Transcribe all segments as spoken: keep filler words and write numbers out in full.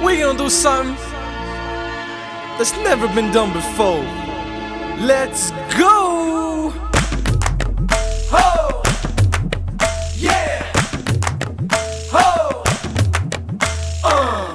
We gonna do something that's never been done before. Let's go! Ho! Yeah! Ho! Uh!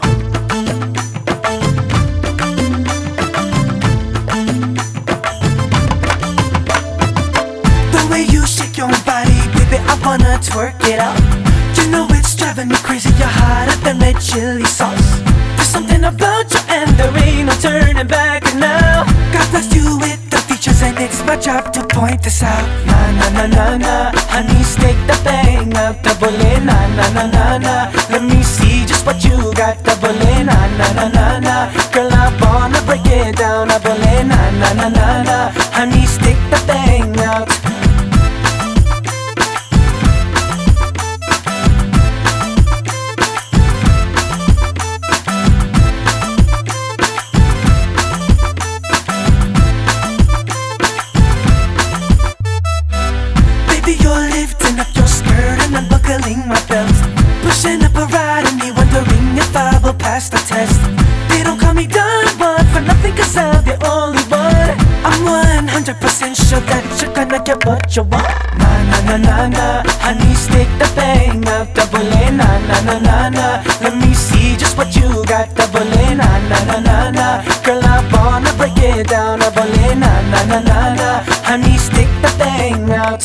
The way you shake your body, baby, I wanna twerk it out. You know it's driving me crazy, you're hotter than red chili sauce. There's something about you and there ain't no turning back now. God bless you with the features and it's my job to point this out. Na na na na na, honey, stick the thing out, double in, na na na na na. Let me see just what you got, double in, na na na na na. Girl, I wanna break it down, double in, na na na na na. Honey, stick the thing out. My belt, pushing up a ride and me wondering if I will pass the test. They don't call me done one for nothing cause I'm the only one. I'm one hundred percent sure that you're gonna get what you want. Na na na na na, honey, stick the thing out, double A, na na na na na. Let me see just what you got, double A, na na na na na. Girl, I wanna break it down, double A, na na na na na. Honey, stick the thing out.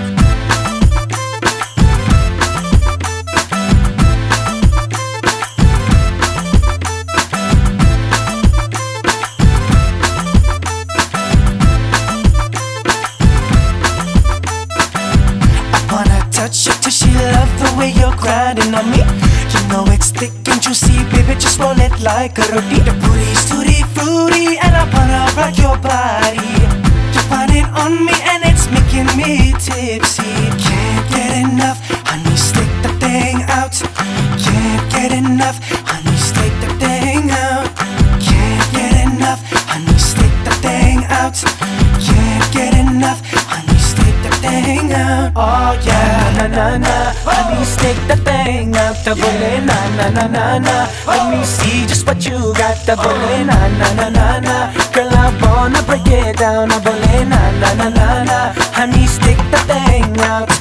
Touch it till she love the way you're grinding on me. You know it's thick and juicy, baby, just roll it like a roti. The booty's tutti fruity and I wanna rock your body. You're whining on me and it's making me tipsy. Can't get enough, honey, stick the thing out. Can't get enough, honey, stick the thing out. Can't get enough, honey, stick the thing out. Can't get enough, honey, stick the thing out. Oh yeah, na na na, honey, stick the thing out, double A, na na na na na. Let me see just what you got, double A, na na na na na. Girl, I wanna break it down, double A, na na na na na. Honey, stick the thing out.